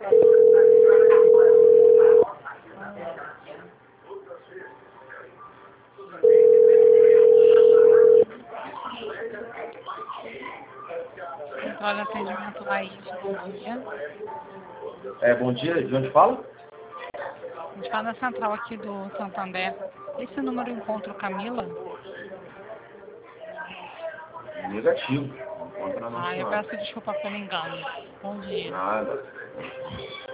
Olha, atendimento Laís, bom dia. Bom dia, de onde fala? A gente está na central aqui do Santander. Esse número encontra o Camila? Negativo. Encontra não, Eu senhora. peço desculpa pelo engano. Bom dia. Nada.